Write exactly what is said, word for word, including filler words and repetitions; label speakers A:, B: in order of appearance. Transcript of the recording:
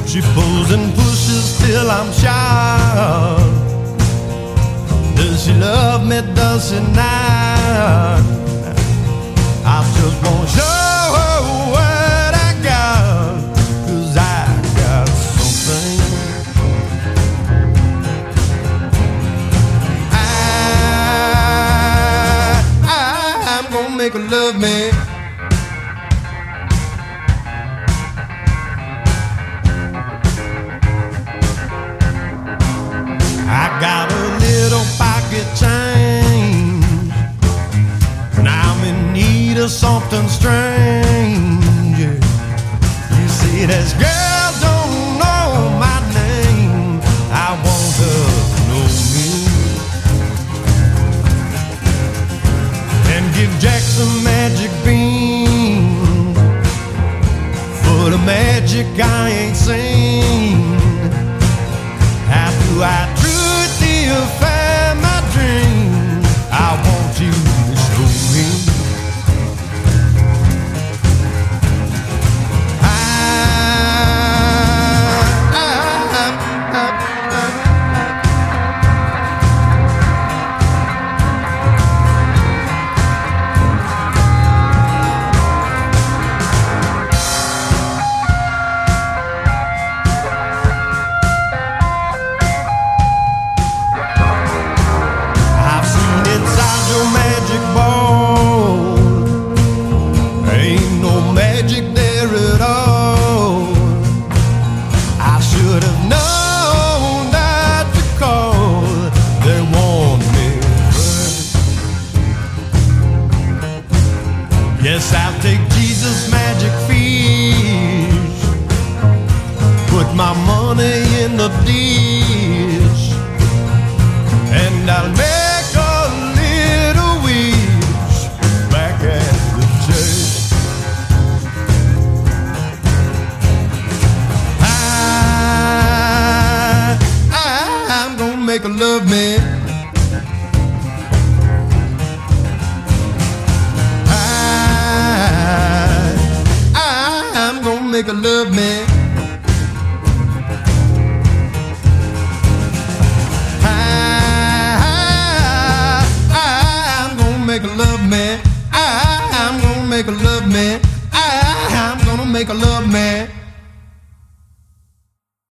A: She pulls and pushes till I'm shy. Does she love me, does she not? I just wanna show her what I got, 'cause I got something. I, I, I'm gonna make her love me. I got a little pocket change, and I'm in need of something strange. You see, this girl don't know my name. I want her to know me, and give Jack some magic beam for the magic I ain't seen. How do I find my dream? I want you to show me. I, I, I, I, magic ball, ain't no magic there at all. I should have known not to call. They warned me first. Yes, I'll take Jesus' magic fish, put my money in the dish, and I'll make make her love me. I, I, I'm gonna make her love me. I, I, I'm gonna make her love me. I, I'm gonna make her love me. I, I'm gonna make her love me.